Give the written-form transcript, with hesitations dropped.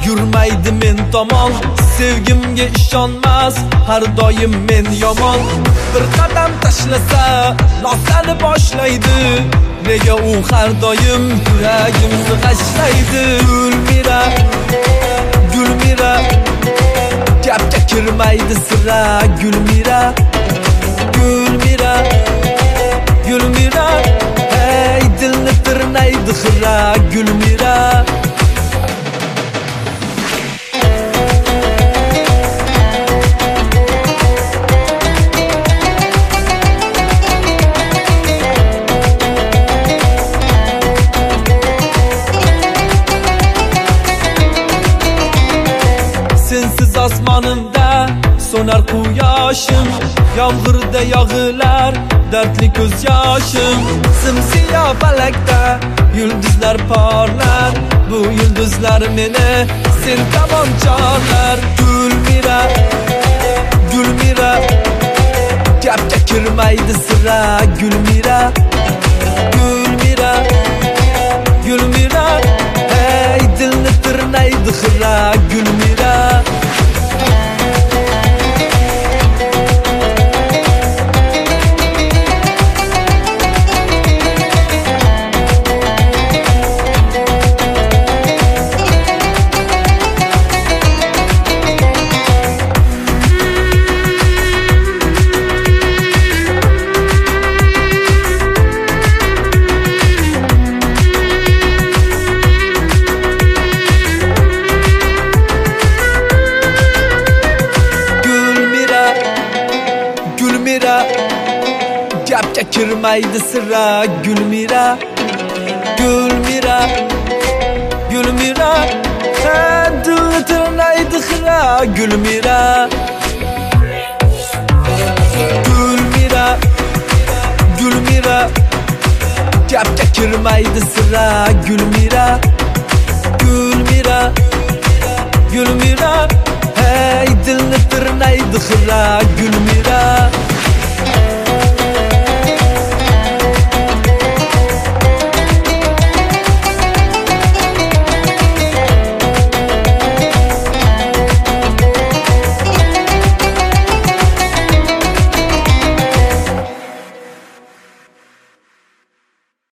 yurmaydi men tomon. Sevgimga ishonmas har doim men yomon. Bir qadam tashlasa nosani boshlaydi. Nega u har doim yuragimni g'ashlaydi? Gulmira, Gulmira, gapga kirmaydi sira. Gulmira, Gulmira, Gulmira, hey dilni tirnaydi xira. Gulmira, sensiz osmonimda so'nar quyoshim, yomg'irda yog'ilar dardli ko'z yoshim. Simsiyo falakda yulduzlar porlar, bu yulduzlar meni sen tomon chorlar. Gulmira, Gulmira, gapga kirmaydi sira. Gulmira, Gulmira, Gulmira, hey dilni tirnaydi xira. Gulmira, Gulmira, gapga kirmaydi sira. Gulmira, Gulmira, Gulmira, dilni tirnaydi xira. Gulmira, Gulmira, Gulmira, gapga kirmaydi sira. Gulmira, Gulmira, Gulmira, hey dilni tirnaydi xira. Gulmira.